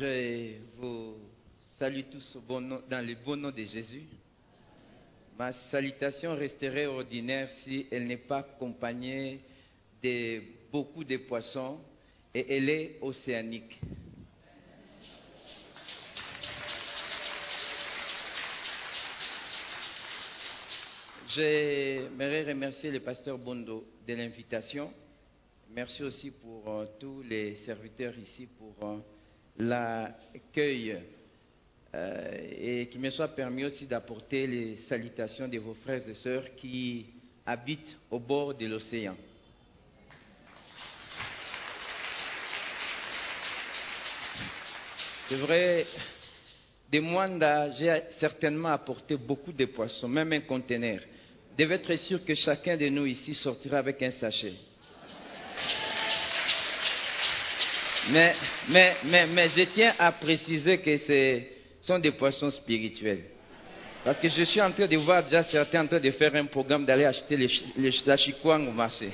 Je vous salue tous dans le bon nom de Jésus. Ma salutation resterait ordinaire si elle n'est pas accompagnée de beaucoup de poissons et elle est océanique. J'aimerais remercier le pasteur Bondo de l'invitation. Merci aussi pour tous les serviteurs ici pour l'accueil et qu'il me soit permis aussi d'apporter les salutations de vos frères et sœurs qui habitent au bord de l'océan. C'est vrai, de Mwanda, j'ai certainement apporté beaucoup de poissons, même un conteneur. Vous devez être sûr que chacun de nous ici sortira avec un sachet. Mais je tiens à préciser que ce sont des poissons spirituels. Parce que je suis en train de voir déjà certains en train de faire un programme d'aller acheter la chikwang au marché.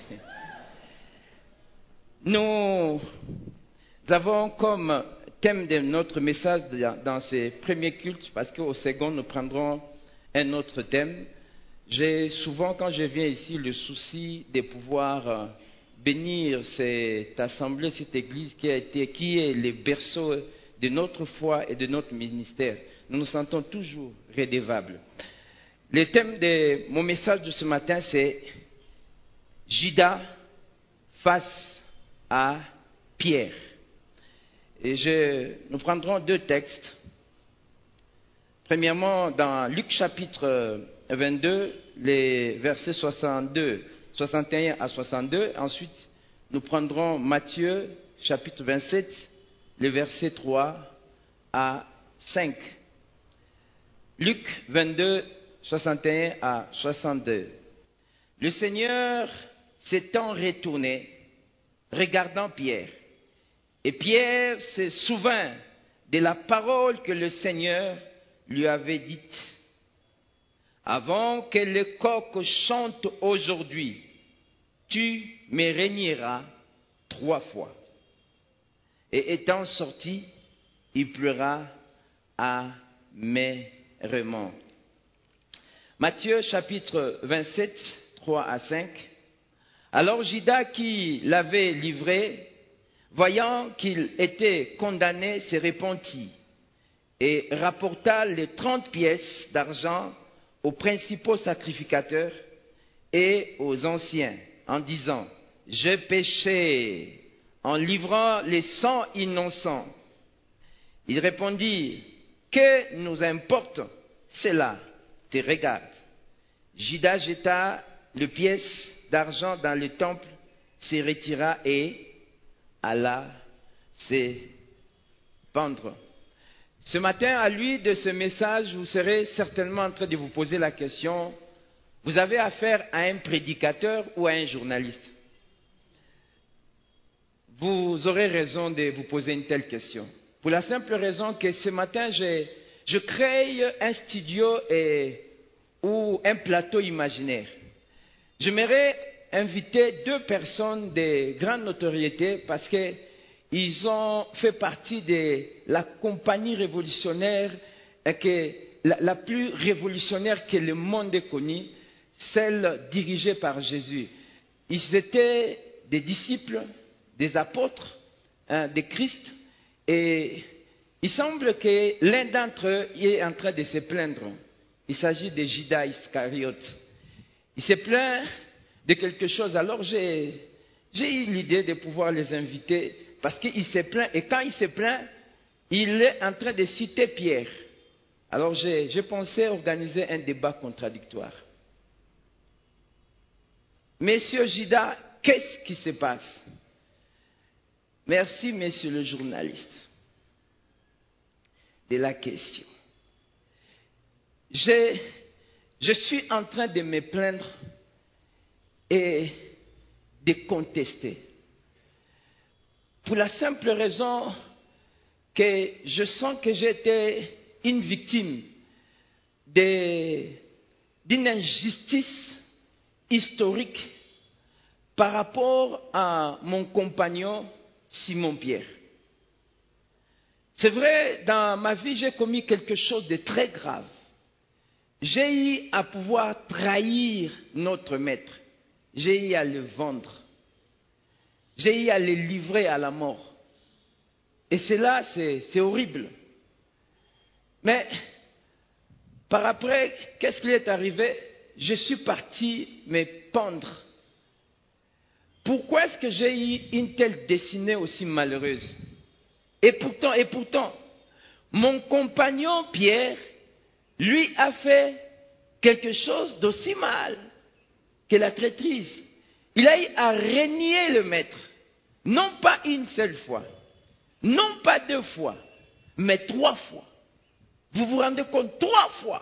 Nous avons comme thème de notre message dans ces premiers cultes, parce qu'au second nous prendrons un autre thème. J'ai souvent, quand je viens ici, le souci de pouvoir bénir cette assemblée, cette église qui est le berceau de notre foi et de notre ministère. Nous nous sentons toujours redevables. Le thème de mon message de ce matin, c'est Judas face à Pierre. Et nous prendrons deux textes. Premièrement, dans Luc chapitre 22, les versets 61 à 62. Ensuite, nous prendrons Matthieu chapitre 27, les versets 3 à 5. Luc 22, 61 à 62. Le Seigneur s'étant retourné, regardant Pierre, et Pierre se souvint de la parole que le Seigneur lui avait dite. Avant que le coq chante aujourd'hui, tu me régneras 3 fois. Et étant sorti, il pleura amèrement. Matthieu chapitre 27, 3 à 5. Alors Judas qui l'avait livré, voyant qu'il était condamné, se repentit et rapporta les 30 pièces d'argent aux principaux sacrificateurs et aux anciens, en disant, « Je péchais en livrant les 100 innocents. » Il répondit, « Que nous importe cela? Te regarde. » Judas jeta les pièces d'argent dans le temple, se retira et alla se pendre. Ce matin, à lui de ce message, vous serez certainement en train de vous poser la question, vous avez affaire à un prédicateur ou à un journaliste? Vous aurez raison de vous poser une telle question. Pour la simple raison que ce matin, je crée un studio ou un plateau imaginaire. J'aimerais inviter 2 personnes de grande notoriété parce qu'ils ont fait partie de la compagnie révolutionnaire la plus révolutionnaire que le monde ait connue, celle dirigée par Jésus. Ils étaient des disciples, des apôtres de Christ, et il semble que l'un d'entre eux est en train de se plaindre. Il s'agit de Judas Iscariote. Il se plaint de quelque chose. Alors j'ai eu l'idée de pouvoir les inviter parce qu'il se plaint. Et quand il se plaint, il est en train de citer Pierre. Alors j'ai pensé organiser un débat contradictoire. Monsieur Judas, qu'est-ce qui se passe? Merci, monsieur le journaliste, de la question. Je suis en train de me plaindre et de contester. Pour la simple raison que je sens que j'étais une victime d'une injustice historique par rapport à mon compagnon Simon Pierre. C'est vrai, dans ma vie, j'ai commis quelque chose de très grave. J'ai eu à pouvoir trahir notre maître. J'ai eu à le vendre. J'ai eu à le livrer à la mort. Et cela, c'est horrible. Mais par après, qu'est-ce qui est arrivé? Je suis parti me pendre. Pourquoi est-ce que j'ai eu une telle destinée aussi malheureuse? Et pourtant, mon compagnon Pierre, lui a fait quelque chose d'aussi mal que la traîtrise. Il a eu à renier le maître. Non pas une seule fois, non pas 2 fois, mais 3 fois. Vous vous rendez compte, 3 fois.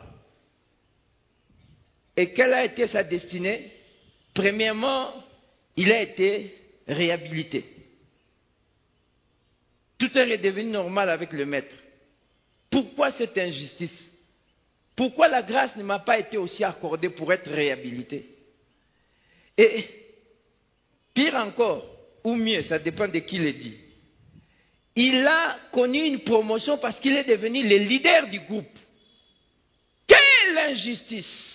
Et quelle a été sa destinée? Premièrement, il a été réhabilité. Tout est redevenu normal avec le maître. Pourquoi cette injustice? Pourquoi la grâce ne m'a pas été aussi accordée pour être réhabilité? Et pire encore, ou mieux, ça dépend de qui le dit. Il a connu une promotion parce qu'il est devenu le leader du groupe. Quelle injustice!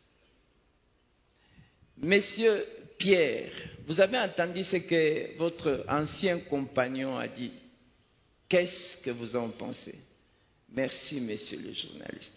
Monsieur Pierre, vous avez entendu ce que votre ancien compagnon a dit. Qu'est-ce que vous en pensez? Merci, monsieur le journaliste.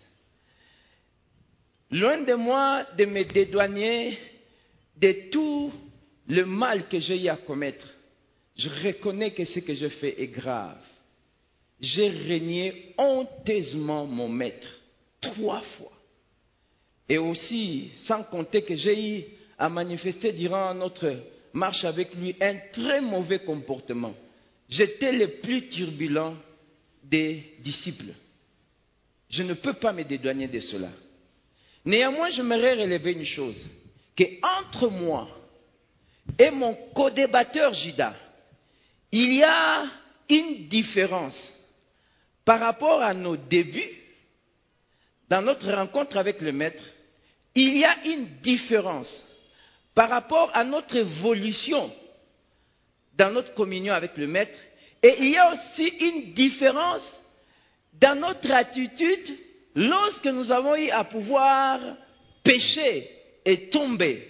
Loin de moi de me dédouaner de tout le mal que j'ai eu à commettre, je reconnais que ce que je fais est grave. J'ai renié honteusement mon maître 3 fois. Et aussi, sans compter que j'ai eu à manifester durant notre marche avec lui un très mauvais comportement. J'étais le plus turbulent des disciples. Je ne peux pas me dédouaner de cela. Néanmoins, j'aimerais relever une chose, que entre moi et mon co-débatteur Judas, il y a une différence par rapport à nos débuts, dans notre rencontre avec le Maître. Il y a une différence par rapport à notre évolution dans notre communion avec le Maître. Et il y a aussi une différence dans notre attitude lorsque nous avons eu à pouvoir pécher et tomber.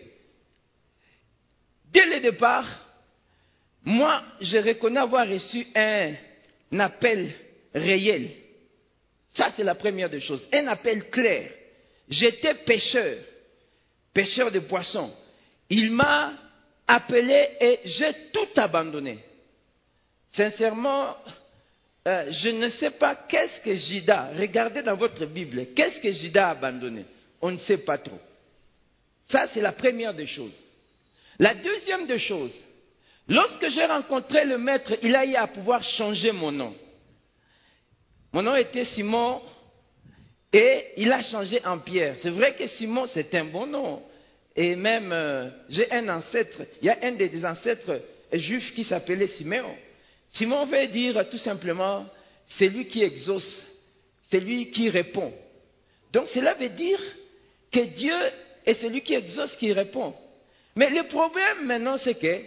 Dès le départ, moi, je reconnais avoir reçu un appel réel. Ça, c'est la première des choses. Un appel clair. J'étais pêcheur de poissons. Il m'a appelé et j'ai tout abandonné. Sincèrement, je ne sais pas qu'est-ce que Judas, regardez dans votre Bible, qu'est-ce que Judas a abandonné? On ne sait pas trop. Ça, c'est la première des choses. La deuxième des choses, lorsque j'ai rencontré le Maître, il a eu à pouvoir changer mon nom. Mon nom était Simon et il a changé en Pierre. C'est vrai que Simon, c'est un bon nom. Et même, j'ai un ancêtre, il y a un des ancêtres juifs qui s'appelait Siméon. Simon veut dire tout simplement, c'est lui qui exauce, c'est lui qui répond. Donc cela veut dire que Dieu est celui qui exauce, qui répond. Mais le problème maintenant, c'est que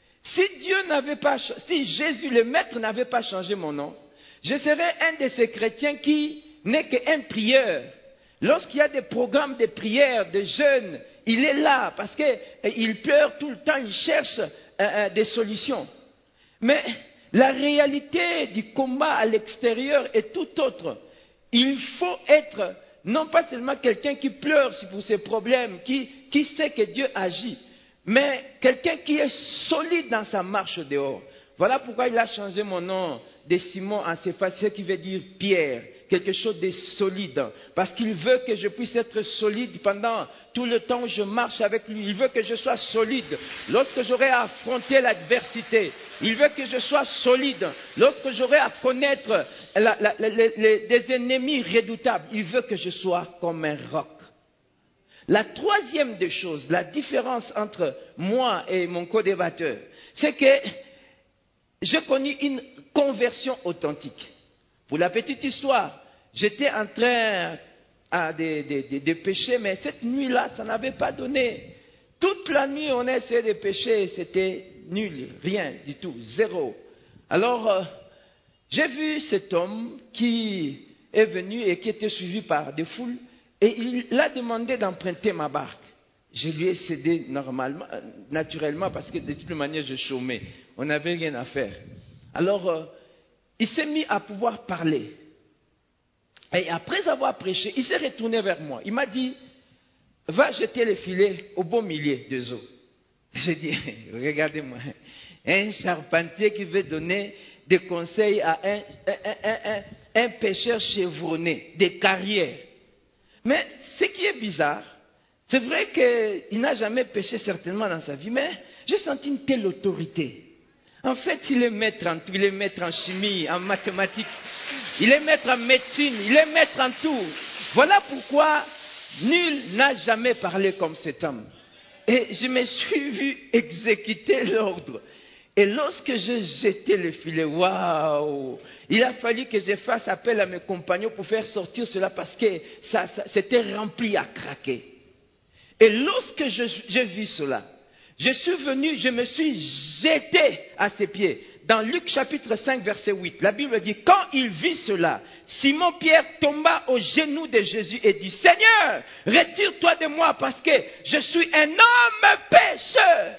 si Jésus, le Maître, n'avait pas changé mon nom, je serais un de ces chrétiens qui n'est qu'un prieur. Lorsqu'il y a des programmes de prière, de jeûne, il est là parce qu'il pleure tout le temps, il cherche des solutions. Mais la réalité du combat à l'extérieur est tout autre. Il faut être non pas seulement quelqu'un qui pleure pour ses problèmes, qui sait que Dieu agit, mais quelqu'un qui est solide dans sa marche dehors. Voilà pourquoi il a changé mon nom de Simon en Céphas, ce qui veut dire Pierre, quelque chose de solide. Parce qu'il veut que je puisse être solide pendant tout le temps où je marche avec lui. Il veut que je sois solide lorsque j'aurai à affronter l'adversité. Il veut que je sois solide lorsque j'aurai à connaître des ennemis redoutables. Il veut que je sois comme un roc. La troisième des choses, la différence entre moi et mon co-débatteur, c'est que j'ai connu une conversion authentique. Pour la petite histoire, j'étais en train de pécher, mais cette nuit-là, ça n'avait pas donné. Toute la nuit, on a essayé de pécher, c'était nul, rien du tout, zéro. Alors, J'ai vu cet homme qui est venu et qui était suivi par des foules et il a demandé d'emprunter ma barque. Je lui ai cédé naturellement parce que de toute manière je chômais. On n'avait rien à faire. Alors, il s'est mis à pouvoir parler. Et après avoir prêché, il s'est retourné vers moi. Il m'a dit, va jeter le filet au beau milieu des eaux. J'ai dit, regardez-moi, un charpentier qui veut donner des conseils à un pêcheur chevronné, des carrières. Mais ce qui est bizarre, c'est vrai qu'il n'a jamais pêché certainement dans sa vie, mais j'ai senti une telle autorité. En fait, il est maître en tout, il est maître en chimie, en mathématiques, il est maître en médecine, il est maître en tout. Voilà pourquoi nul n'a jamais parlé comme cet homme. Et je me suis vu exécuter l'ordre. Et lorsque j'ai jeté le filet, waouh! Il a fallu que je fasse appel à mes compagnons pour faire sortir cela parce que ça s'était rempli à craquer. Et lorsque j'ai vu cela, je suis venu, je me suis jeté à ses pieds. Dans Luc chapitre 5 verset 8, la Bible dit, quand il vit cela, Simon-Pierre tomba aux genoux de Jésus et dit, Seigneur, retire-toi de moi parce que je suis un homme pécheur.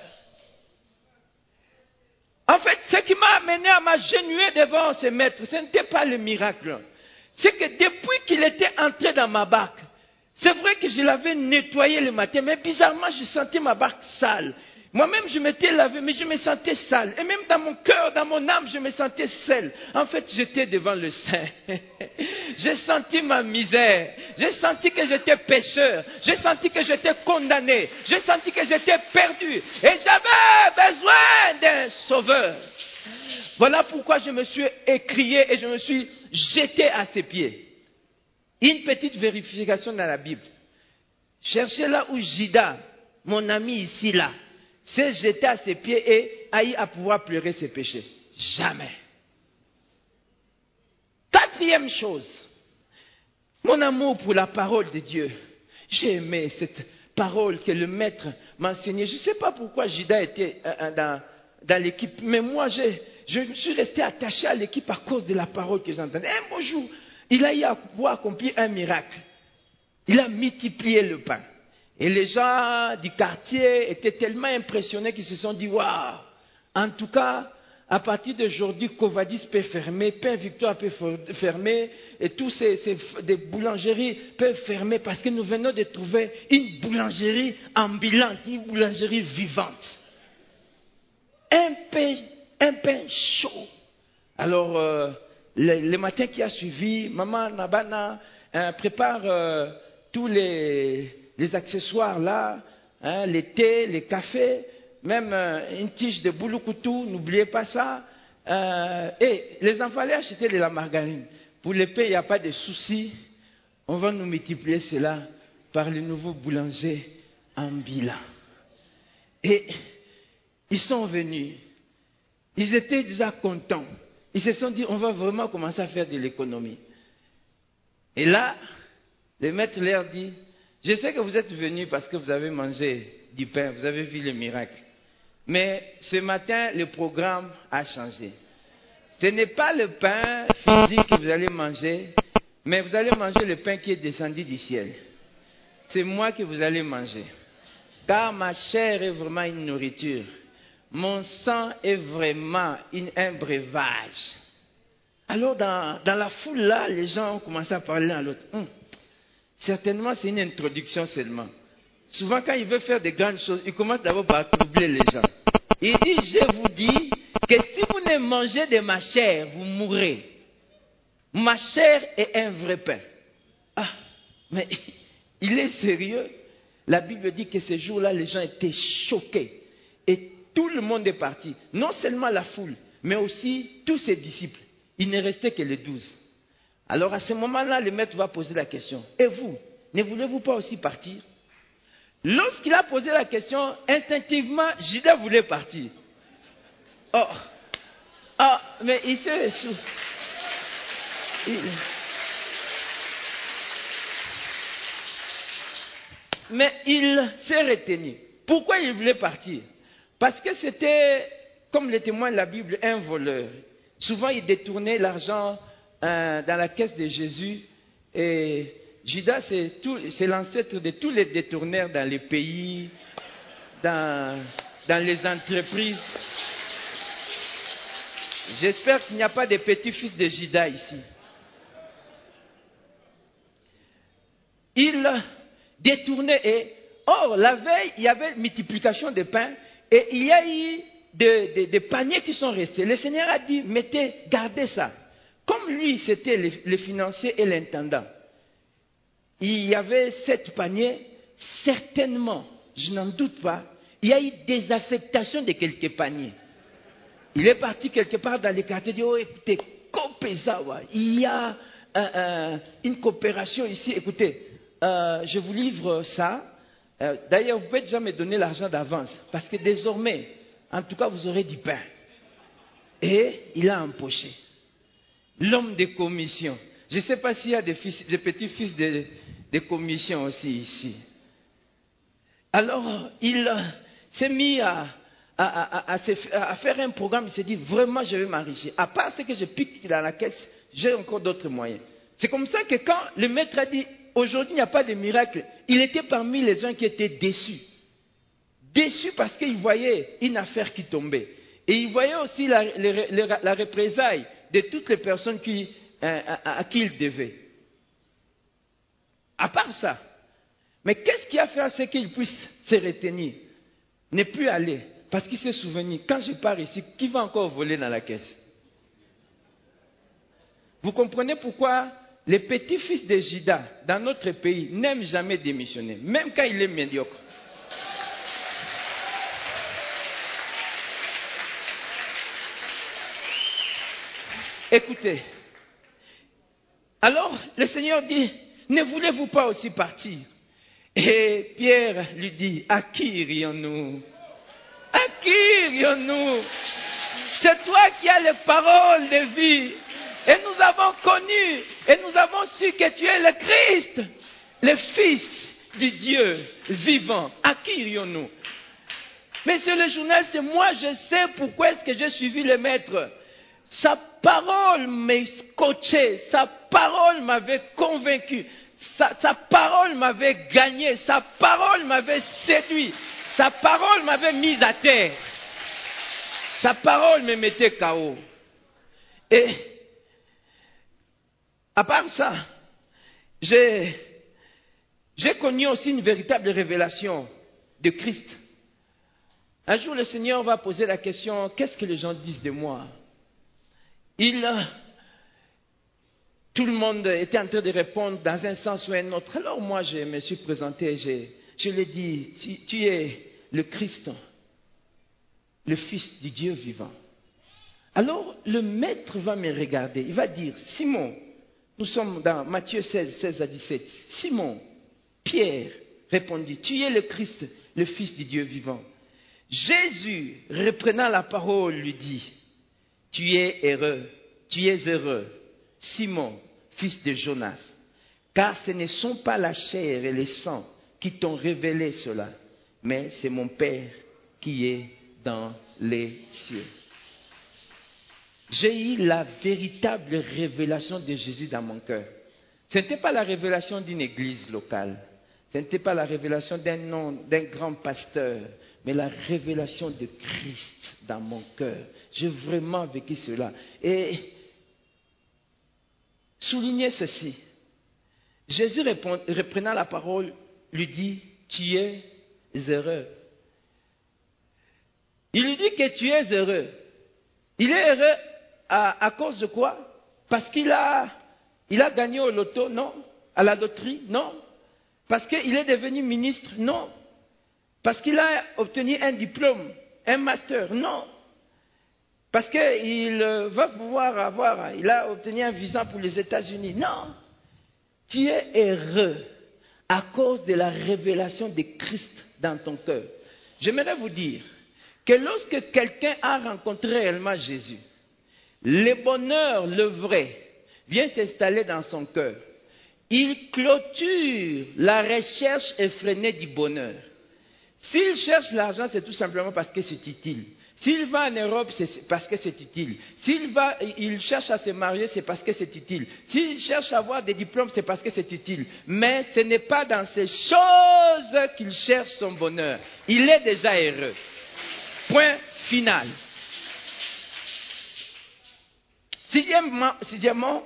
En fait, ce qui m'a amené à m'agenouiller devant ce maître, ce n'était pas le miracle. C'est que depuis qu'il était entré dans ma barque, c'est vrai que je l'avais nettoyé le matin, mais bizarrement, je sentais ma barque sale. Moi-même, je m'étais lavé, mais je me sentais sale. Et même dans mon cœur, dans mon âme, je me sentais seul. En fait, j'étais devant le Saint. J'ai senti ma misère. J'ai senti que j'étais pécheur. J'ai senti que j'étais condamné. J'ai senti que j'étais perdu. Et j'avais besoin d'un sauveur. Voilà pourquoi je me suis écrié et je me suis jeté à ses pieds. Une petite vérification dans la Bible. Cherchez là où Judas, mon ami ici, là, s'est jeté à ses pieds et a eu à pouvoir pleurer ses péchés. Jamais. Quatrième chose, mon amour pour la parole de Dieu. J'ai aimé cette parole que le maître m'a enseignée. Je ne sais pas pourquoi Judas était dans l'équipe, mais moi, je suis resté attaché à l'équipe à cause de la parole que j'entendais. Un beau jour, il a eu à pouvoir accomplir un miracle. Il a multiplié le pain. Et les gens du quartier étaient tellement impressionnés qu'ils se sont dit, waouh, en tout cas, à partir d'aujourd'hui, Covadis peut fermer, Pain Victoire peut fermer, et tous des boulangeries peuvent fermer parce que nous venons de trouver une boulangerie ambulante, une boulangerie vivante. Un pain chaud. Alors, le matin qui a suivi, Maman Nabana prépare tous les accessoires là, hein, les thés, les cafés, même une tige de bouloukoutou, n'oubliez pas ça. Et les enfants allaient acheter de la margarine. Pour le pain, il n'y a pas de souci. On va nous multiplier cela par le nouveau boulanger ambulant. Et ils sont venus. Ils étaient déjà contents. Ils se sont dit, on va vraiment commencer à faire de l'économie. Et là, le maître leur dit, je sais que vous êtes venus parce que vous avez mangé du pain, vous avez vu le miracle. Mais ce matin, le programme a changé. Ce n'est pas le pain physique que vous allez manger, mais vous allez manger le pain qui est descendu du ciel. C'est moi que vous allez manger. Car ma chair est vraiment une nourriture. Mon sang est vraiment un breuvage. Alors dans la foule là, les gens ont commencé à parler l'un à l'autre. Certainement, c'est une introduction seulement. Souvent, quand il veut faire de grandes choses, il commence d'abord par troubler les gens. Il dit, je vous dis que si vous ne mangez de ma chair, vous mourrez. Ma chair est un vrai pain. Ah, mais il est sérieux. La Bible dit que ces jours-là, les gens étaient choqués. Et tout le monde est parti. Non seulement la foule, mais aussi tous ses disciples. Il ne restait que les 12. Alors à ce moment-là, le maître va poser la question. Et vous, ne voulez-vous pas aussi partir? Lorsqu'il a posé la question, instinctivement, Judas voulait partir. Mais il s'est Mais il s'est retenu. Pourquoi il voulait partir? Parce que c'était, comme le témoigne la Bible, un voleur. souvent il détournait l'argent dans la caisse de Jésus. Et Judas, c'est l'ancêtre de tous les détourneurs dans les pays, dans les entreprises. J'espère qu'il n'y a pas de petits-fils de Judas ici. Il détournait et, or, la veille, il y avait multiplication de pain et il y a eu des paniers qui sont restés. Le Seigneur a dit, gardez ça. Comme lui, c'était le financier et l'intendant, il y avait 7 paniers, certainement, je n'en doute pas, il y a eu des affectations de quelques paniers. Il est parti quelque part dans les quartiers, il dit, oh écoutez, Kopezawa, il y a une coopération ici, écoutez, je vous livre ça. D'ailleurs, vous pouvez déjà me donner l'argent d'avance, parce que désormais, en tout cas, vous aurez du pain. Et il a empoché. L'homme de commission. Je ne sais pas s'il y a des petits-fils de commission aussi ici. Alors, il s'est mis à faire un programme. Il s'est dit, vraiment, je vais m'enrichir. À part ce que je pique dans la caisse, j'ai encore d'autres moyens. C'est comme ça que quand le maître a dit, aujourd'hui, il n'y a pas de miracle, il était parmi les gens qui étaient déçus. Déçus parce qu'il voyait une affaire qui tombait. Et il voyait aussi la représaille de toutes les personnes à qui il devait. À part ça, mais qu'est-ce qui a fait à ce qu'il puisse se retenir? Ne plus aller, parce qu'il s'est souvenu, quand je pars ici, qui va encore voler dans la caisse? Vous comprenez pourquoi les petits-fils de Judas, dans notre pays, n'aiment jamais démissionner, même quand il est médiocre. Écoutez, alors le Seigneur dit, ne voulez-vous pas aussi partir? Et Pierre lui dit, à qui irions-nous? À qui irions-nous? C'est toi qui as les paroles de vie. Et nous avons connu, et nous avons su que tu es le Christ, le Fils du Dieu vivant. À qui irions-nous? Monsieur le journaliste, moi je sais pourquoi est-ce que j'ai suivi le maître. Sa parole m'a scotché, sa parole m'avait convaincu, sa parole m'avait gagné, sa parole m'avait séduit, sa parole m'avait mis à terre, sa parole me mettait KO. Et à part ça, j'ai connu aussi une véritable révélation de Christ. Un jour, le Seigneur va poser la question, qu'est-ce que les gens disent de moi? Tout le monde était en train de répondre dans un sens ou un autre. Alors moi, je me suis présenté, je lui ai dit, tu es le Christ, le Fils du Dieu vivant. Alors le maître va me regarder, il va dire, Simon, nous sommes dans Matthieu 16 à 17. Simon, Pierre répondit, tu es le Christ, le Fils du Dieu vivant. Jésus, reprenant la parole, lui dit, tu es heureux, Simon, fils de Jonas, car ce ne sont pas la chair et le sang qui t'ont révélé cela, mais c'est mon Père qui est dans les cieux. J'ai eu la véritable révélation de Jésus dans mon cœur. Ce n'était pas la révélation d'une église locale, ce n'était pas la révélation d'un grand pasteur, mais la révélation de Christ dans mon cœur. J'ai vraiment vécu cela. Et soulignez ceci. Jésus reprenant la parole, lui dit, tu es heureux. Il lui dit que tu es heureux. Il est heureux à cause de quoi? Parce qu'il a gagné au loto? Non. À la loterie? Non. Parce qu'il est devenu ministre? Non. Parce qu'il a obtenu un diplôme, un master? Non. Parce qu'il va pouvoir il a obtenu un visa pour les États-Unis? Non. Tu es heureux à cause de la révélation de Christ dans ton cœur. J'aimerais vous dire que lorsque quelqu'un a rencontré réellement Jésus, le bonheur, le vrai, vient s'installer dans son cœur. Il clôture la recherche effrénée du bonheur. S'il cherche l'argent, c'est tout simplement parce que c'est utile. S'il va en Europe, c'est parce que c'est utile. Il cherche à se marier, c'est parce que c'est utile. S'il cherche à avoir des diplômes, c'est parce que c'est utile. Mais ce n'est pas dans ces choses qu'il cherche son bonheur. Il est déjà heureux. Point final. Sixièmement,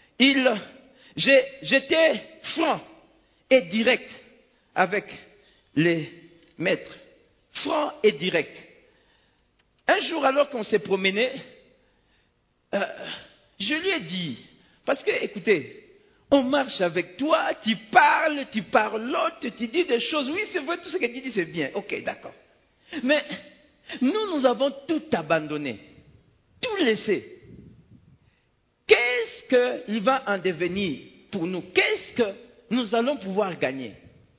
j'étais franc et direct avec les maîtres. Franc et direct. Un jour, alors qu'on s'est promené, je lui ai dit, parce que, écoutez, on marche avec toi, tu parles l'autre, tu dis des choses, oui, c'est vrai, tout ce que tu dis, c'est bien, ok, d'accord. Mais nous avons tout abandonné, tout laissé. Qu'est-ce qu'il va en devenir pour nous? Qu'est-ce que nous allons pouvoir gagner?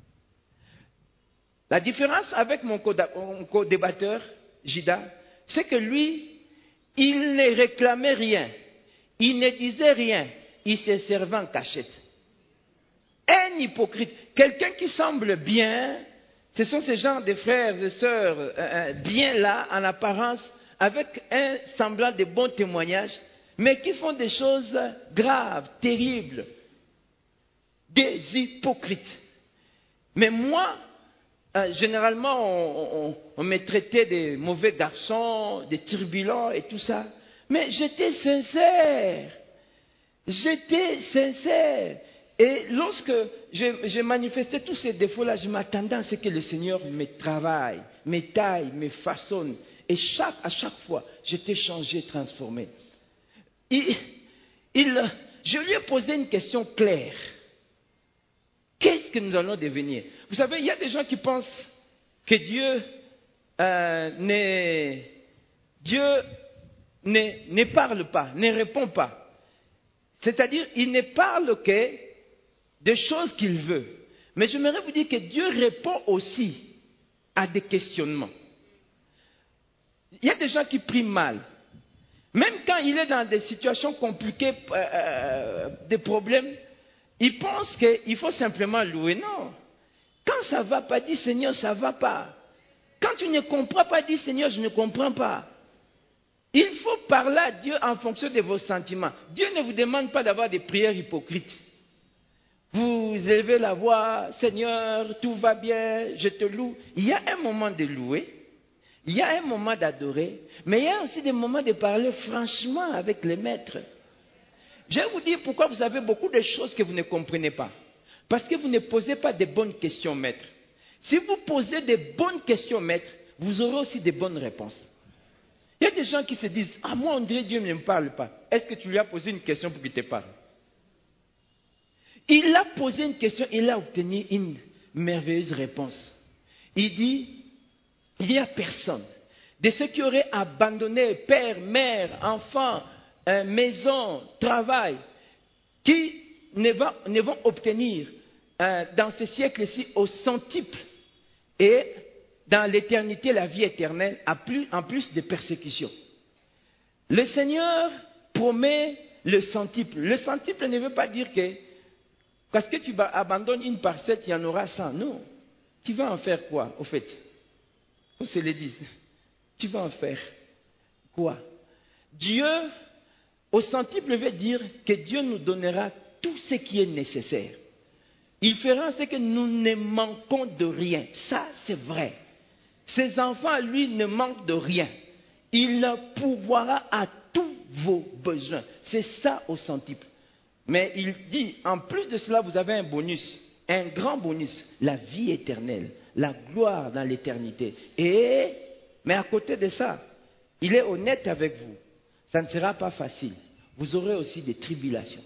La différence avec mon co-débatteur, Jida, c'est que lui, il ne réclamait rien, il ne disait rien, il se servait en cachette. Un hypocrite, quelqu'un qui semble bien, ce sont ces gens de frères et sœurs bien là, en apparence, avec un semblant de bons témoignages, mais qui font des choses graves, terribles, des hypocrites. Mais moi, généralement, on me traitait de mauvais garçons, de turbulents et tout ça. Mais j'étais sincère. J'étais sincère. Et lorsque j'ai manifesté tous ces défauts-là, je m'attendais à ce que le Seigneur me travaille, me taille, me façonne. Et à chaque fois, j'étais changé, transformé. Je lui ai posé une question claire. Qu'est-ce que nous allons devenir? Vous savez, il y a des gens qui pensent que Dieu ne parle pas, ne répond pas. C'est-à-dire, il ne parle que des choses qu'il veut. Mais j'aimerais vous dire que Dieu répond aussi à des questionnements. Il y a des gens qui prient mal. Même quand il est dans des situations compliquées, des problèmes, il pense qu'il faut simplement louer. Non. Quand ça ne va pas, dis Seigneur, ça ne va pas. Quand tu ne comprends pas, dis Seigneur, je ne comprends pas. Il faut parler à Dieu en fonction de vos sentiments. Dieu ne vous demande pas d'avoir des prières hypocrites. Vous élevez la voix, Seigneur, tout va bien, je te loue. Il y a un moment de louer, il y a un moment d'adorer, mais il y a aussi des moments de parler franchement avec les maîtres. Je vais vous dire pourquoi vous avez beaucoup de choses que vous ne comprenez pas. Parce que vous ne posez pas de bonnes questions, maître. Si vous posez de bonnes questions, maître, vous aurez aussi de bonnes réponses. Il y a des gens qui se disent, ah moi on dirait Dieu ne me parle pas. Est-ce que tu lui as posé une question pour qu'il te parle? Il a posé une question, il a obtenu une merveilleuse réponse. Il dit, il n'y a personne de ceux qui auraient abandonné père, mère, enfant, maison, travail, qui ne vont obtenir dans ce siècle-ci au centuple et dans l'éternité la vie éternelle en plus de persécutions. Le Seigneur promet le centuple. Le centuple ne veut pas dire que parce que tu abandonnes une parcelle, il y en aura 100. Non. Tu vas en faire quoi, au fait? On se le dit. Tu vas en faire quoi? Dieu, au centuple, veut dire que Dieu nous donnera tout ce qui est nécessaire. Il fera ce que nous ne manquons de rien. Ça, c'est vrai. Ses enfants, lui, ne manquent de rien. Il pourvoira à tous vos besoins. C'est ça au centuple. Mais il dit, en plus de cela, vous avez un bonus, un grand bonus, la vie éternelle, la gloire dans l'éternité. Mais à côté de ça, il est honnête avec vous. Ça ne sera pas facile. Vous aurez aussi des tribulations.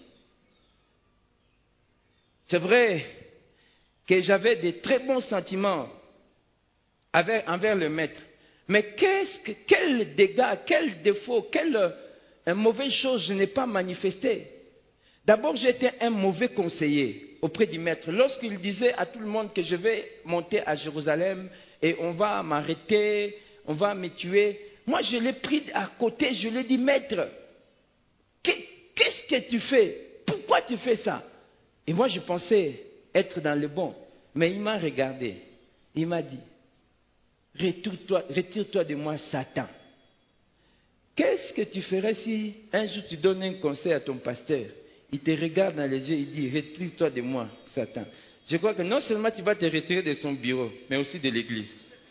C'est vrai que j'avais des très bons sentiments envers le maître. Mais quel dégât, quel défaut, quelle mauvaise chose je n'ai pas manifesté. D'abord, j'étais un mauvais conseiller auprès du maître. Lorsqu'il disait à tout le monde que je vais monter à Jérusalem et on va m'arrêter, on va me tuer, moi je l'ai pris à côté, je lui ai dit, maître, qu'est-ce que tu fais? Pourquoi tu fais ça? Et moi je pensais être dans le bon. Mais il m'a regardé, il m'a dit, retire-toi de moi, Satan. Qu'est-ce que tu ferais si un jour tu donnes un conseil à ton pasteur? Il te regarde dans les yeux, il dit, retire-toi de moi, Satan. Je crois que non seulement tu vas te retirer de son bureau, mais aussi de l'église.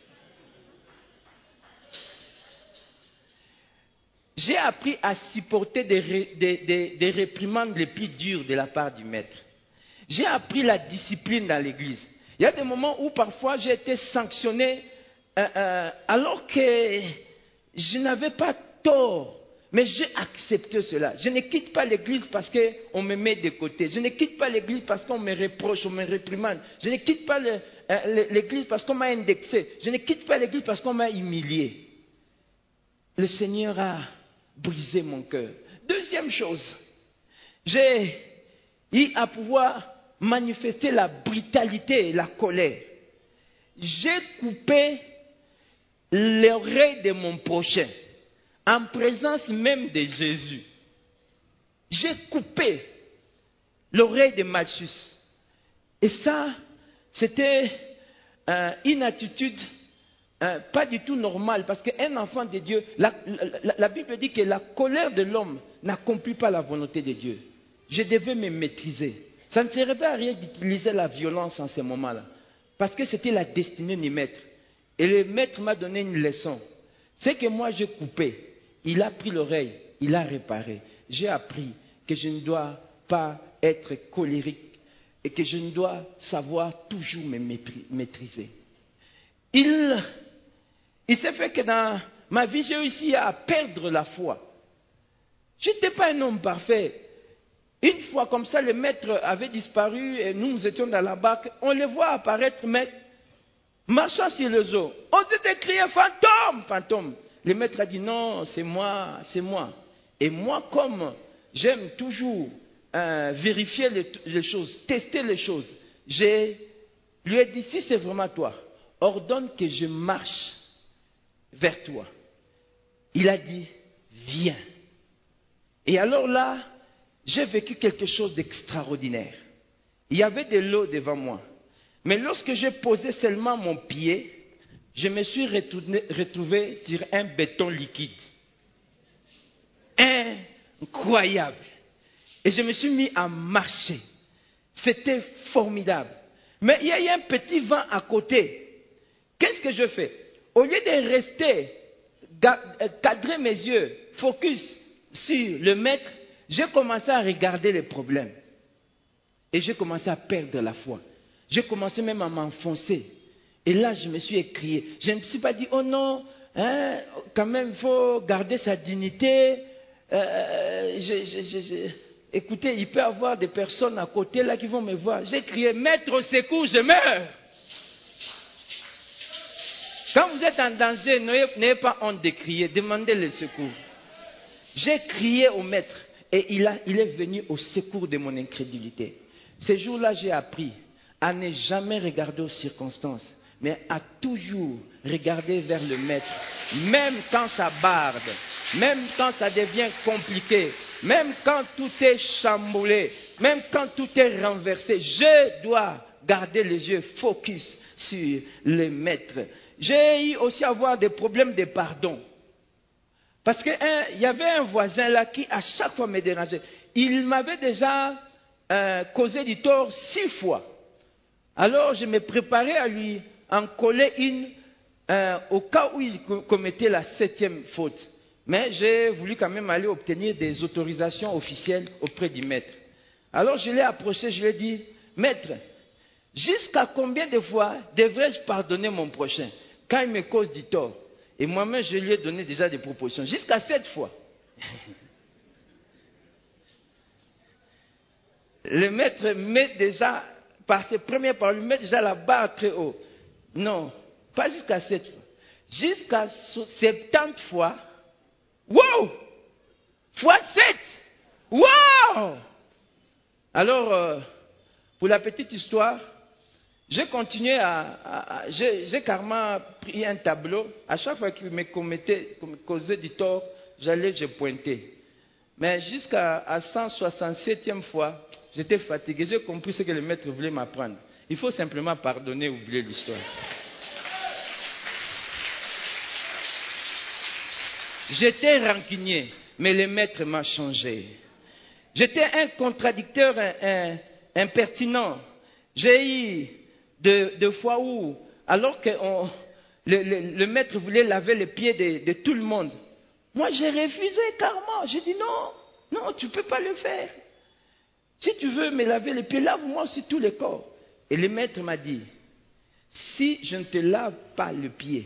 J'ai appris à supporter des réprimandes les plus dures de la part du maître. J'ai appris la discipline dans l'église. Il y a des moments où parfois j'ai été sanctionné alors que je n'avais pas tort. Mais j'ai accepté cela. Je ne quitte pas l'église parce qu'on me met de côté. Je ne quitte pas l'église parce qu'on me reproche, on me réprimande. Je ne quitte pas l'église parce qu'on m'a indexé. Je ne quitte pas l'église parce qu'on m'a humilié. Le Seigneur a brisé mon cœur. Deuxième chose, j'ai eu à pouvoir manifester la brutalité et la colère. J'ai coupé l'oreille de mon prochain, en présence même de Jésus. J'ai coupé l'oreille de Malchus. Et ça, c'était une attitude pas du tout normale, parce qu'un enfant de Dieu, la Bible dit que la colère de l'homme n'accomplit pas la volonté de Dieu. Je devais me maîtriser. Ça ne servait à rien d'utiliser la violence en ce moment-là, parce que c'était la destinée du maître. Et le maître m'a donné une leçon. C'est que moi j'ai coupé, il a pris l'oreille, il a réparé. J'ai appris que je ne dois pas être colérique et que je ne dois savoir toujours me maîtriser. Il s'est fait que dans ma vie, j'ai réussi à perdre la foi. Je n'étais pas un homme parfait. Une fois comme ça, le maître avait disparu et nous étions dans la barque. On les voit apparaître, mais marchant sur les eaux. On s'était crié fantôme, fantôme. Le maître a dit non, c'est moi, c'est moi. Et moi, comme j'aime toujours vérifier les choses, tester les choses, je lui ai dit, si c'est vraiment toi, ordonne que je marche vers toi. Il a dit, viens. Et alors là, j'ai vécu quelque chose d'extraordinaire. Il y avait de l'eau devant moi. Mais lorsque j'ai posé seulement mon pied, je me suis retrouvé sur un béton liquide. Incroyable. Et je me suis mis à marcher. C'était formidable. Mais il y a eu un petit vent à côté. Qu'est-ce que je fais? Au lieu de rester, cadrer mes yeux, focus sur le maître, j'ai commencé à regarder les problèmes. Et j'ai commencé à perdre la foi. J'ai commencé même à m'enfoncer. Et là, je me suis écrié. Je ne me suis pas dit, oh non, hein, quand même, il faut garder sa dignité. Écoutez, il peut y avoir des personnes à côté là qui vont me voir. J'ai crié, maître au secours, je meurs. Quand vous êtes en danger, n'ayez pas honte de crier, demandez le secours. J'ai crié au maître et il est venu au secours de mon incrédulité. Ce jour-là, j'ai appris à ne jamais regarder aux circonstances, mais à toujours regarder vers le maître, même quand ça barde, même quand ça devient compliqué, même quand tout est chamboulé, même quand tout est renversé. Je dois garder les yeux focus sur le maître. J'ai eu aussi à avoir des problèmes de pardon. Parce qu'il y avait un voisin là qui à chaque fois me dérangeait. Il m'avait déjà causé du tort 6 fois. Alors je me préparais à lui en coller une au cas où il commettait la 7e faute. Mais j'ai voulu quand même aller obtenir des autorisations officielles auprès du maître. Alors je l'ai approché, je lui ai dit, maître, jusqu'à combien de fois devrais-je pardonner mon prochain quand il me cause du tort? Et moi-même, je lui ai donné déjà des propositions. Jusqu'à 7 fois. Le maître met déjà, par ses premières paroles, il met déjà la barre très haut. Non, pas jusqu'à 7 fois. Jusqu'à 70 fois. Wow! Fois 7! Wow! Alors, pour la petite histoire, j'ai continué j'ai carrément pris un tableau. À chaque fois qu'il me causait du tort, je pointais. Mais jusqu'à 167e fois, j'étais fatigué. J'ai compris ce que le maître voulait m'apprendre. Il faut simplement pardonner et oublier l'histoire. J'étais rancunier, mais le maître m'a changé. J'étais un contradicteur impertinent. J'ai eu de fois où, alors que le maître voulait laver les pieds de tout le monde, moi j'ai refusé carrément. J'ai dit non, tu ne peux pas le faire. Si tu veux me laver les pieds, lave-moi aussi tous les corps. Et le maître m'a dit, si je ne te lave pas le pied,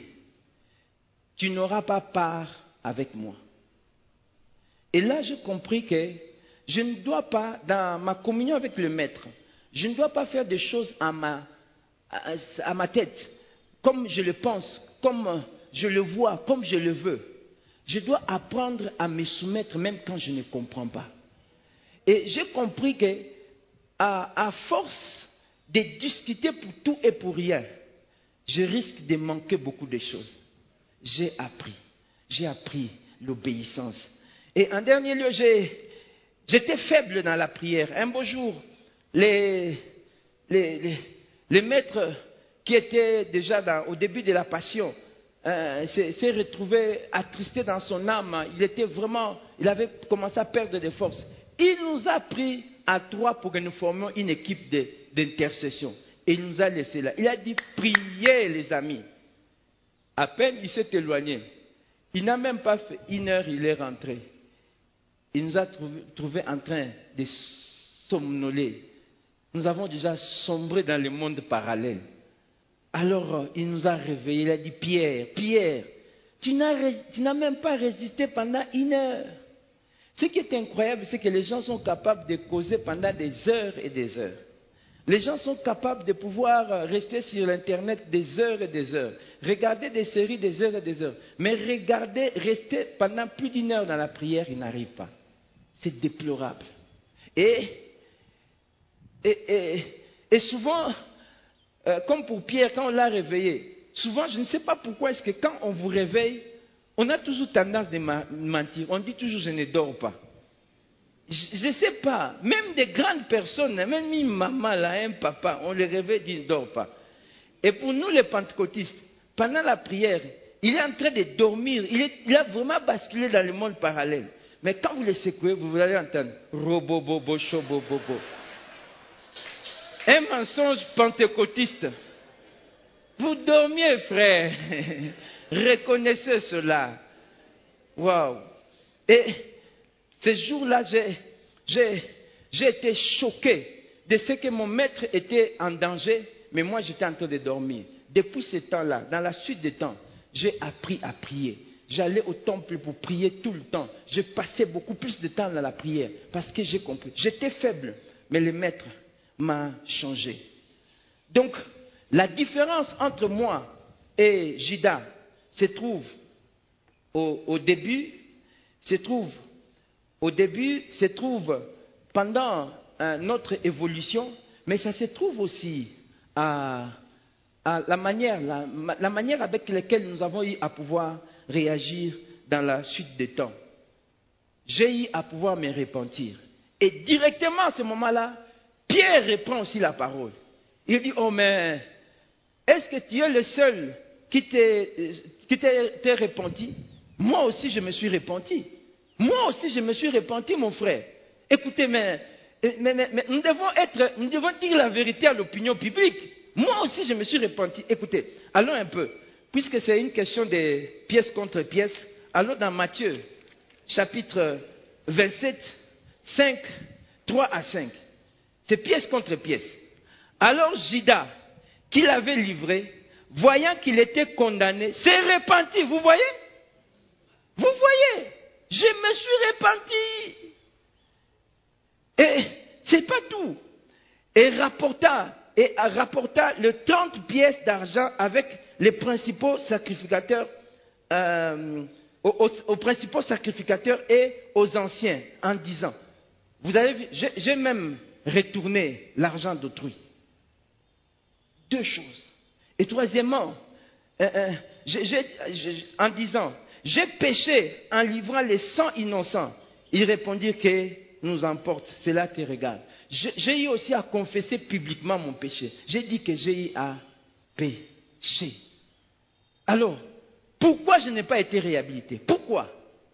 tu n'auras pas part avec moi. Et là, j'ai compris que je ne dois pas, dans ma communion avec le maître, je ne dois pas faire des choses à ma tête, comme je le pense, comme je le vois, comme je le veux. Je dois apprendre à me soumettre même quand je ne comprends pas. Et j'ai compris que, à force de discuter pour tout et pour rien, je risque de manquer beaucoup de choses. J'ai appris l'obéissance. Et en dernier lieu, j'étais faible dans la prière. Un beau jour, les maîtres qui étaient déjà au début de la passion s'est retrouvé attristé dans son âme. Il avait commencé à perdre des forces. Il nous a pris à 3 pour que nous formions une équipe d'intercession. Et il nous a laissés là. Il a dit, priez les amis. À peine il s'est éloigné. Il n'a même pas fait 1 heure, il est rentré. Il nous a trouvé en train de somnoler. Nous avons déjà sombré dans le monde parallèle. Alors, il nous a réveillés. Il a dit, Pierre, tu n'as même pas résisté pendant 1 heure. Ce qui est incroyable, c'est que les gens sont capables de causer pendant des heures et des heures. Les gens sont capables de pouvoir rester sur l'Internet des heures et des heures, regarder des séries des heures et des heures. Mais rester pendant plus d'1 heure dans la prière, ils n'arrivent pas. C'est déplorable. Et souvent, comme pour Pierre, quand on l'a réveillé, souvent, je ne sais pas pourquoi est-ce que quand on vous réveille, on a toujours tendance de mentir. On dit toujours, je ne dors pas. Je ne sais pas, même des grandes personnes, même une maman, là, un papa, on les réveille, dit, ne dort pas. Et pour nous, les pentecôtistes, pendant la prière, il est en train de dormir, il a vraiment basculé dans le monde parallèle. Mais quand vous les secouez, vous allez entendre, robobobo, chobobobo. Un mensonge pentecôtiste. Vous dormiez, frère. Reconnaissez cela. Waouh. Et ce jour-là, j'ai été choqué de ce que mon maître était en danger, mais moi j'étais en train de dormir. Depuis ce temps-là, dans la suite des temps, j'ai appris à prier. J'allais au temple pour prier tout le temps. Je passais beaucoup plus de temps dans la prière parce que j'ai compris. J'étais faible, mais le maître m'a changé. Donc, la différence entre moi et Jida se trouve au début, se trouve pendant notre évolution, mais ça se trouve aussi à la manière avec laquelle nous avons eu à pouvoir réagir dans la suite des temps. J'ai eu à pouvoir me repentir. Et directement à ce moment-là, Pierre reprend aussi la parole. Il dit, oh mais, est-ce que tu es le seul qui t'est repenti? Moi aussi je me suis repenti. Moi aussi je me suis repenti, mon frère. Écoutez, mais nous devons dire la vérité à l'opinion publique. Moi aussi je me suis repenti. Écoutez, allons un peu. Puisque c'est une question de pièce contre pièce, allons dans Matthieu, chapitre 27, 5, 3 à 5. C'est pièce contre pièce. Alors Judas, qui l'avait livré, voyant qu'il était condamné, s'est repenti. Vous voyez? Vous voyez? Je me suis repenti. Et c'est pas tout. Et rapporta les 30 pièces d'argent avec les principaux sacrificateurs, aux principaux sacrificateurs et aux anciens, en disant, vous avez vu, j'ai même retourné l'argent d'autrui. 2 choses. Et troisièmement, en disant, j'ai péché en livrant les 100 innocents. Ils répondirent que nous emporte, c'est là qui regarde. J'ai eu aussi à confesser publiquement mon péché. J'ai dit que j'ai eu à pécher. Alors, pourquoi je n'ai pas été réhabilité? Pourquoi?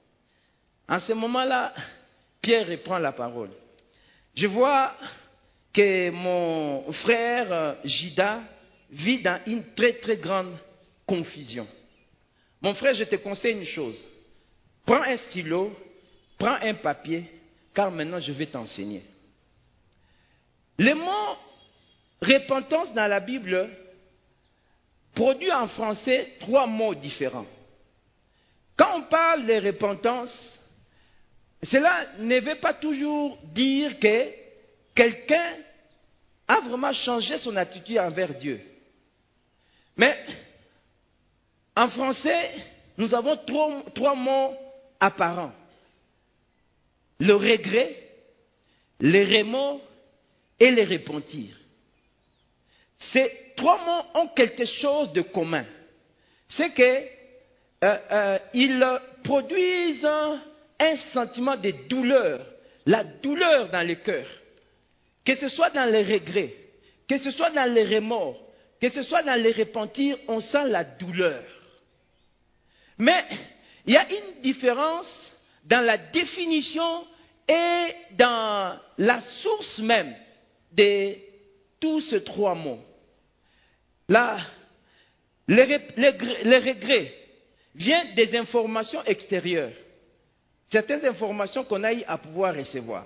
En ce moment-là, Pierre reprend la parole. Je vois que mon frère Jida vit dans une très très grande confusion. Mon frère, je te conseille une chose. Prends un stylo, prends un papier, car maintenant je vais t'enseigner. Le mot repentance dans la Bible produit en français 3 mots différents. Quand on parle de repentance, cela ne veut pas toujours dire que quelqu'un a vraiment changé son attitude envers Dieu. Mais en français, nous avons 3 mots apparents. Le regret, le remords et le repentir. Ces 3 mots ont quelque chose de commun. C'est qu'ils produisent un sentiment de douleur, la douleur dans le cœur. Que ce soit dans le regret, que ce soit dans le remords, que ce soit dans le repentir, on sent la douleur. Mais il y a une différence dans la définition et dans la source même de tous ces 3 mots. Là, le regret vient des informations extérieures. Certaines informations qu'on a eu à pouvoir recevoir.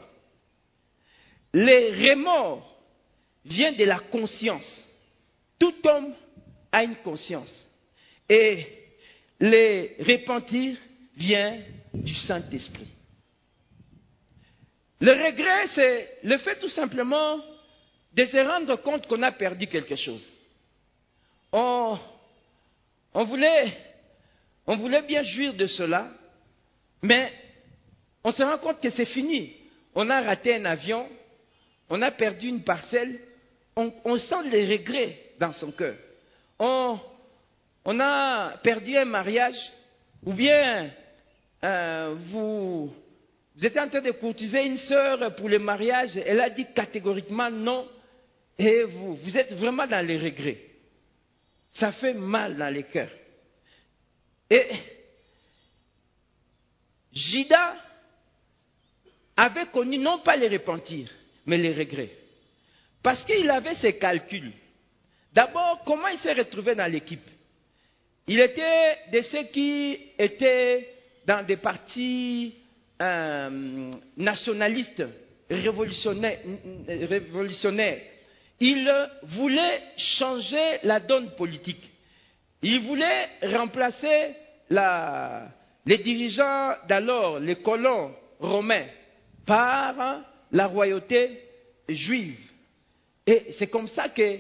Le remords vient de la conscience. Tout homme a une conscience. Et le repentir vient du Saint-Esprit. Le regret, c'est le fait tout simplement de se rendre compte qu'on a perdu quelque chose. On voulait bien jouir de cela, mais on se rend compte que c'est fini. On a raté un avion, on a perdu une parcelle, on sent les regrets dans son cœur. On a perdu un mariage, ou bien vous étiez en train de courtiser une sœur pour le mariage, elle a dit catégoriquement non, et vous êtes vraiment dans les regrets. Ça fait mal dans les cœurs. Et Jida avait connu non pas les repentir, mais les regrets. Parce qu'il avait ses calculs. D'abord, comment il s'est retrouvé dans l'équipe? Il était de ceux qui étaient dans des partis nationalistes, révolutionnaires. Il voulait changer la donne politique. Il voulait remplacer les dirigeants d'alors, les colons romains, par la royauté juive. Et c'est comme ça que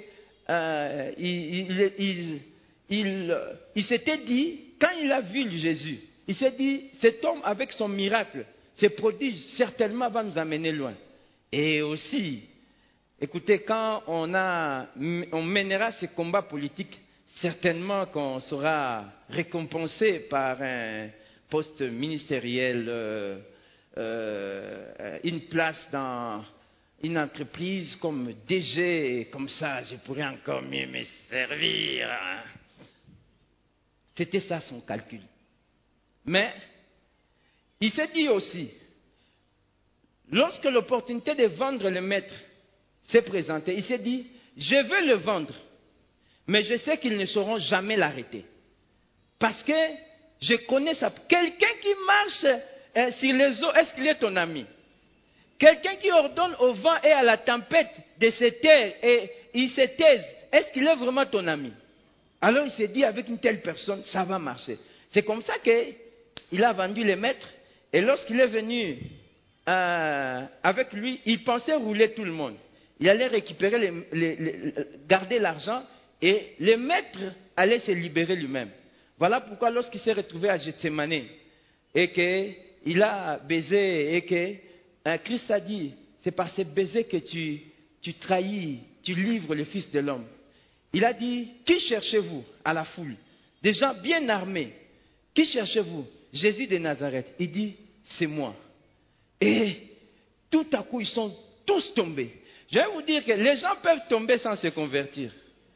il s'était dit, quand il a vu Jésus, il s'est dit, cet homme avec son miracle, ce prodige, certainement va nous amener loin. Et aussi, écoutez, quand on mènera ce combat politique, certainement qu'on sera récompensé par un poste ministériel, une place dans une entreprise comme DG, et comme ça, je pourrais encore mieux me servir. C'était ça son calcul. Mais, il s'est dit aussi, lorsque l'opportunité de vendre le maître s'est présentée, il s'est dit, je veux le vendre, mais je sais qu'ils ne sauront jamais l'arrêter. Parce que je connais ça. Quelqu'un qui marche sur les eaux, est-ce qu'il est ton ami? Quelqu'un qui ordonne au vent et à la tempête de se taire et il se taise, est-ce qu'il est vraiment ton ami? Alors il s'est dit, avec une telle personne, ça va marcher. C'est comme ça qu'il a vendu les maîtres, et lorsqu'il est venu avec lui, il pensait rouler tout le monde. Il allait récupérer, garder l'argent, et le maître allait se libérer lui-même. Voilà pourquoi lorsqu'il s'est retrouvé à Gethsemane, et qu'il a baisé, et que Christ a dit, c'est par ce baiser que tu trahis, tu livres le Fils de l'homme. Il a dit, qui cherchez-vous à la foule? Des gens bien armés. Qui cherchez-vous? Jésus de Nazareth. Il dit, c'est moi. Et tout à coup, ils sont tous tombés. Je vais vous dire que les gens peuvent tomber sans se convertir.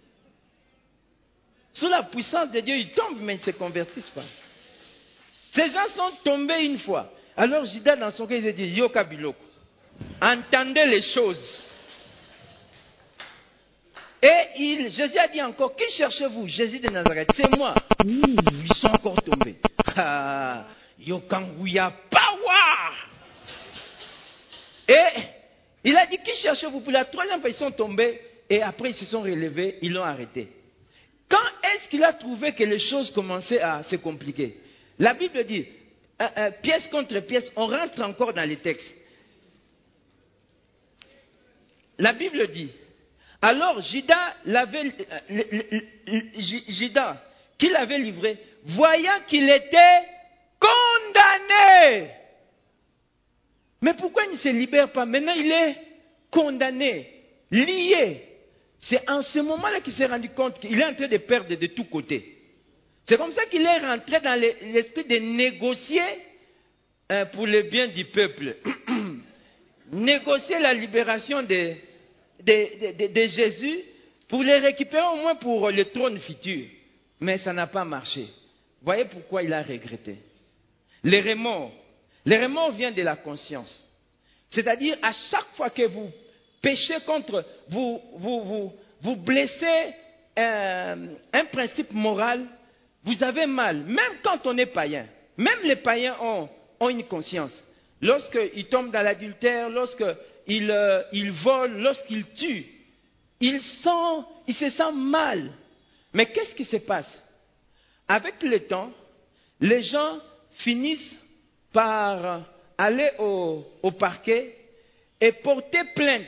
Sous la puissance de Dieu, ils tombent, mais ils ne se convertissent pas. Ces gens sont tombés une fois. Alors Judas, dans son cœur, il a dit, Yoka Biloko, entendez les choses. Et Jésus a dit encore, qui cherchez-vous? Jésus de Nazareth, c'est moi. Ils sont encore tombés. Yokanguya Pawa. Et il a dit, qui cherchez-vous? Pour la troisième fois, ils sont tombés. Et après, ils se sont relevés, ils l'ont arrêté. Quand est-ce qu'il a trouvé que les choses commençaient à se compliquer? La Bible dit, pièce contre pièce, on rentre encore dans les textes. La Bible dit, alors Judas, qui l'avait livré, voyant qu'il était condamné. Mais pourquoi il ne se libère pas? Maintenant, il est condamné, lié. C'est en ce moment-là qu'il s'est rendu compte qu'il est en train de perdre de tous côtés. C'est comme ça qu'il est rentré dans l'esprit de négocier pour le bien du peuple. Négocier la libération de Jésus pour les récupérer au moins pour le trône futur. Mais ça n'a pas marché. Voyez pourquoi il a regretté. Les remords. Les remords viennent de la conscience. C'est-à-dire, à chaque fois que vous péchez contre, vous blessez un principe moral, vous avez mal. Même quand on est païen. Même les païens ont une conscience. Lorsqu'ils tombent dans l'adultère, lorsqu'ils volent, lorsqu'ils tuent, ils se sentent mal. Mais qu'est-ce qui se passe? Avec le temps, les gens finissent par aller au parquet et porter plainte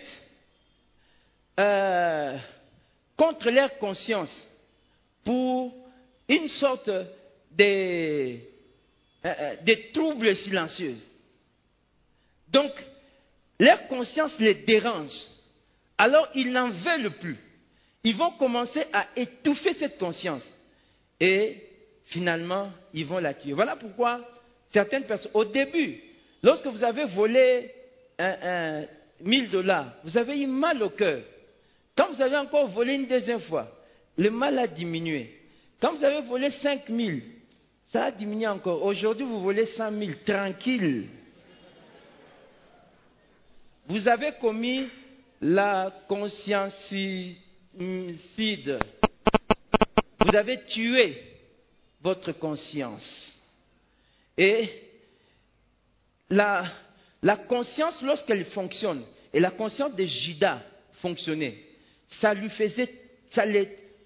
contre leur conscience pour une sorte de troubles silencieux. Donc, leur conscience les dérange. Alors, ils n'en veulent plus. Ils vont commencer à étouffer cette conscience. Et finalement, ils vont la tuer. Voilà pourquoi certaines personnes, au début, lorsque vous avez volé $1000, vous avez eu mal au cœur. Quand vous avez encore volé une deuxième fois, le mal a diminué. Quand vous avez volé 5000, ça a diminué encore. Aujourd'hui, vous volez 100 000, tranquille. Vous avez commis la consciencide. Vous avez tué votre conscience. Et la conscience, lorsqu'elle fonctionne, et la conscience de Judas fonctionnait, ça lui faisait, ça les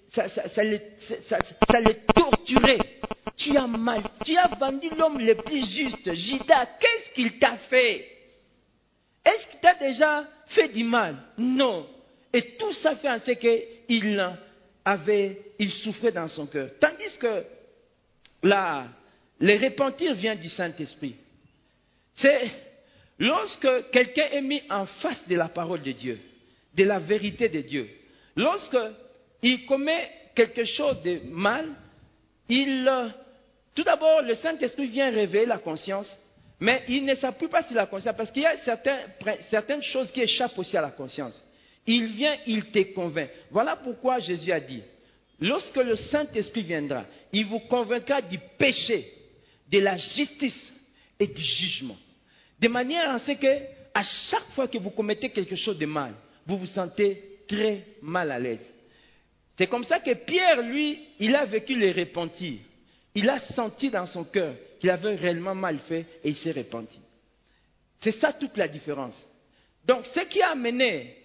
torturait. Tu as mal, tu as vendu l'homme le plus juste. Judas, qu'est-ce qu'il t'a fait? Est-ce qu'il t'a déjà fait du mal? Non. Et tout ça fait en sorte qu'il souffrait dans son cœur. Tandis que le repentir vient du Saint-Esprit. C'est lorsque quelqu'un est mis en face de la parole de Dieu, de la vérité de Dieu. Lorsqu'il commet quelque chose de mal, tout d'abord, le Saint-Esprit vient réveiller la conscience, mais il ne s'appuie pas sur la conscience, parce qu'il y a certaines choses qui échappent aussi à la conscience. Il vient, il te convainc. Voilà pourquoi Jésus a dit, lorsque le Saint-Esprit viendra, il vous convaincra du péché, de la justice et du jugement. De manière à ce que, à chaque fois que vous commettez quelque chose de mal, vous vous sentez très mal à l'aise. C'est comme ça que Pierre, lui, il a vécu le repentir. Il a senti dans son cœur qu'il avait réellement mal fait et il s'est repenti. C'est ça toute la différence. Donc, ce qui a amené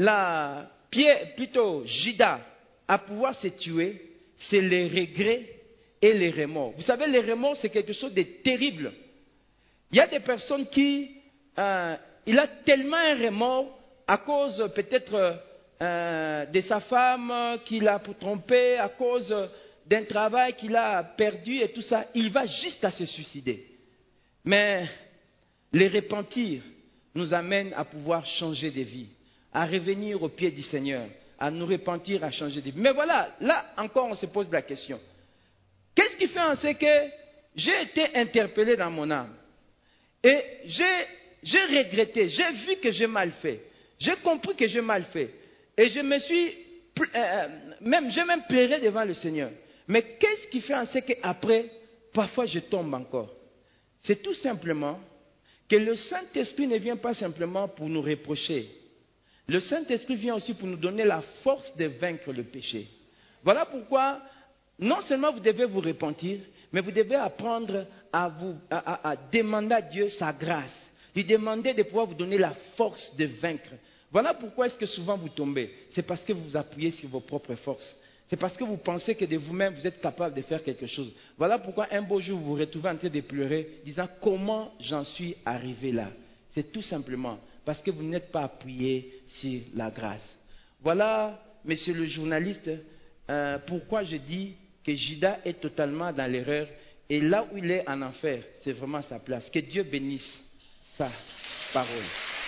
Judas à pouvoir se tuer, c'est les regrets et les remords. Vous savez, les remords, c'est quelque chose de terrible. Il y a des personnes il a tellement un remords à cause peut-être de sa femme qu'il a trompé, à cause d'un travail qu'il a perdu et tout ça, il va juste à se suicider. Mais les repentir nous amène à pouvoir changer de vie, à revenir au pied du Seigneur, à nous repentir, à changer de vie. Mais voilà, là encore on se pose la question. Qu'est-ce qui fait en sorte que j'ai été interpellé dans mon âme? Et j'ai regretté, j'ai vu que j'ai mal fait. J'ai compris que j'ai mal fait. Et je me suis, j'ai même pleuré devant le Seigneur. Mais qu'est-ce qui fait en sorte qu'après, parfois je tombe encore? C'est tout simplement que le Saint-Esprit ne vient pas simplement pour nous reprocher. Le Saint-Esprit vient aussi pour nous donner la force de vaincre le péché. Voilà pourquoi, non seulement vous devez vous repentir, mais vous devez apprendre à demander à Dieu sa grâce. Lui demander de pouvoir vous donner la force de vaincre. Voilà pourquoi est-ce que souvent vous tombez. C'est parce que vous vous appuyez sur vos propres forces. C'est parce que vous pensez que de vous-même, vous êtes capable de faire quelque chose. Voilà pourquoi un beau jour, vous vous retrouvez en train de pleurer, disant « Comment j'en suis arrivé là ?» C'est tout simplement parce que vous n'êtes pas appuyé sur la grâce. Voilà, monsieur le journaliste, pourquoi je dis que Judas est totalement dans l'erreur. Et là où il est en enfer, c'est vraiment sa place. Que Dieu bénisse sa parole.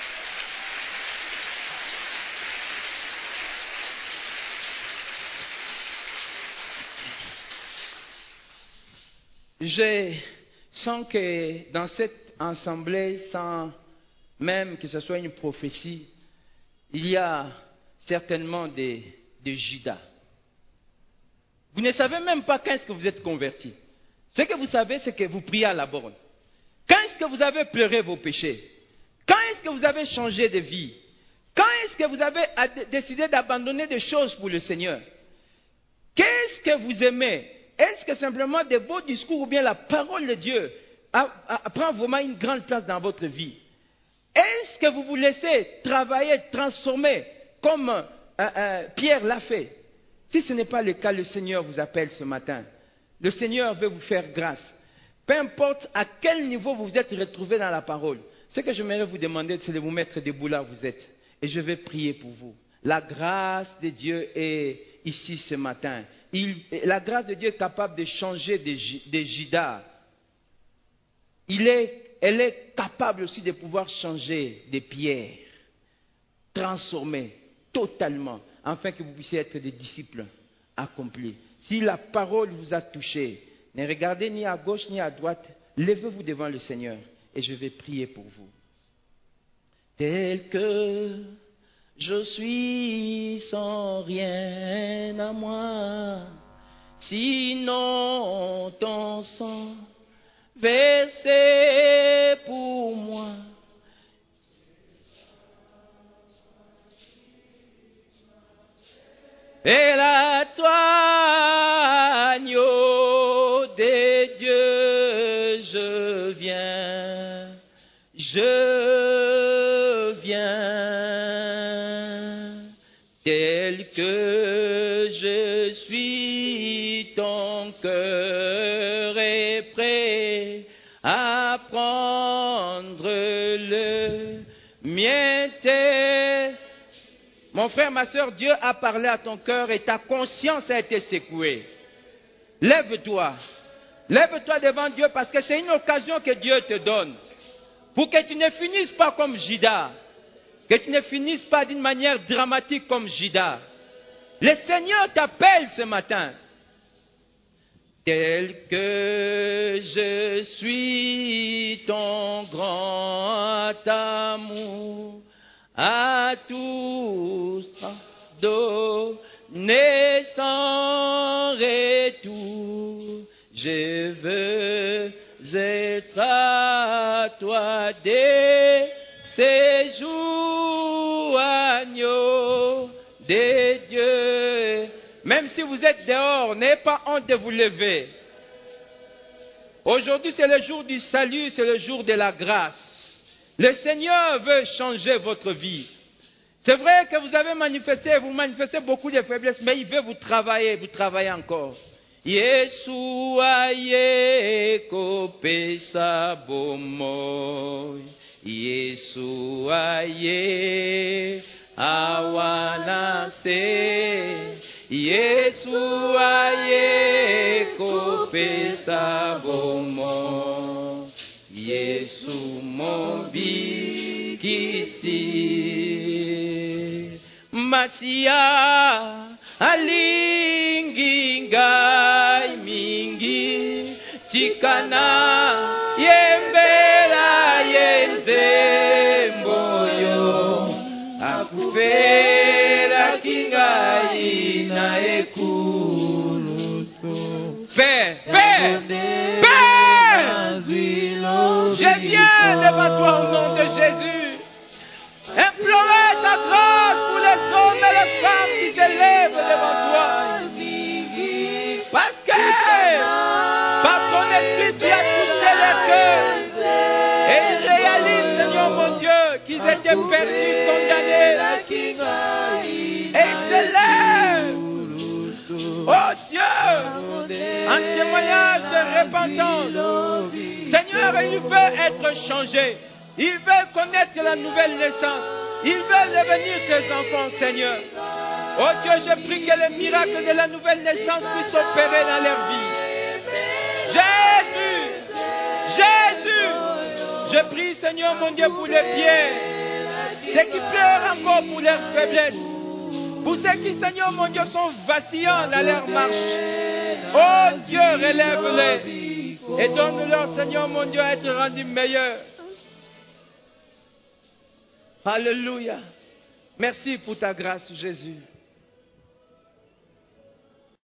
Je sens que dans cette assemblée, sans même que ce soit une prophétie, il y a certainement des Judas. Vous ne savez même pas quand est-ce que vous êtes converti. Ce que vous savez, c'est que vous priez à la borne. Quand est-ce que vous avez pleuré vos péchés? Quand est-ce que vous avez changé de vie? Quand est-ce que vous avez décidé d'abandonner des choses pour le Seigneur? Qu'est-ce que vous aimez? Est-ce que simplement des beaux discours ou bien la parole de Dieu prend vraiment une grande place dans votre vie? Est-ce que vous vous laissez travailler, transformer comme Pierre l'a fait? Si ce n'est pas le cas, le Seigneur vous appelle ce matin. Le Seigneur veut vous faire grâce. Peu importe à quel niveau vous vous êtes retrouvé dans la parole, ce que j'aimerais vous demander, c'est de vous mettre debout là où vous êtes. Et je vais prier pour vous. La grâce de Dieu est ici ce matin. La grâce de Dieu est capable de changer des Judas. Elle est capable aussi de pouvoir changer des pierres, transformer totalement, afin que vous puissiez être des disciples accomplis. Si la parole vous a touché, ne regardez ni à gauche ni à droite, levez-vous devant le Seigneur et je vais prier pour vous. Tel que je suis sans rien à moi, sinon ton sang versé pour moi. Et la toi, agneau de Dieu, je viens, tel que je suis, ton cœur est prêt à prendre le mien. Mon frère, ma soeur, Dieu a parlé à ton cœur et ta conscience a été secouée. Lève-toi. Lève-toi devant Dieu parce que c'est une occasion que Dieu te donne. Pour que tu ne finisses pas comme Judas. Que tu ne finisses pas d'une manière dramatique comme Judas. Le Seigneur t'appelle ce matin. Tel que je suis, ton grand amour à tous donné sans retour. Je veux être à toi dès ces jours, agneau de Dieu. Même si vous êtes dehors, n'ayez pas honte de vous lever. Aujourd'hui, c'est le jour du salut, c'est le jour de la grâce. Le Seigneur veut changer votre vie. C'est vrai que vous avez vous manifestez beaucoup de faiblesses, mais il veut vous travailler encore. Yeshua yeko pesa bomoy, Yeshua ye awanase, Yeshua yeko pesa bomoy, Yesu mombi kisi, Masia alingi ngai mingi, chikana yembela yenze mboyo, akufela kingai na ekuluso. Père, je viens devant toi au nom de Jésus. Implorez ta grâce pour les hommes et les femmes qui s'élèvent devant toi. Parce que par ton esprit tu as touché les cœurs. Et ils réalisent, Seigneur mon Dieu, qu'ils étaient perdus, condamnés. Et ils s'élèvent. Oh Dieu, en témoignage de repentance. Seigneur, il veut être changé. Il veut connaître la nouvelle naissance. Il veut devenir tes enfants, Seigneur. Oh Dieu, je prie que les miracles de la nouvelle naissance puissent opérer dans leur vie. Jésus, Jésus, je prie, Seigneur mon Dieu, pour les pierres. Ceux qui pleurent encore pour leur faiblesse. Pour ceux qui, Seigneur mon Dieu, sont vacillants dans leur marche. Oh Dieu, relève-les. Et donne-leur, Seigneur mon Dieu, à être rendus meilleurs. Alléluia. Merci pour ta grâce, Jésus.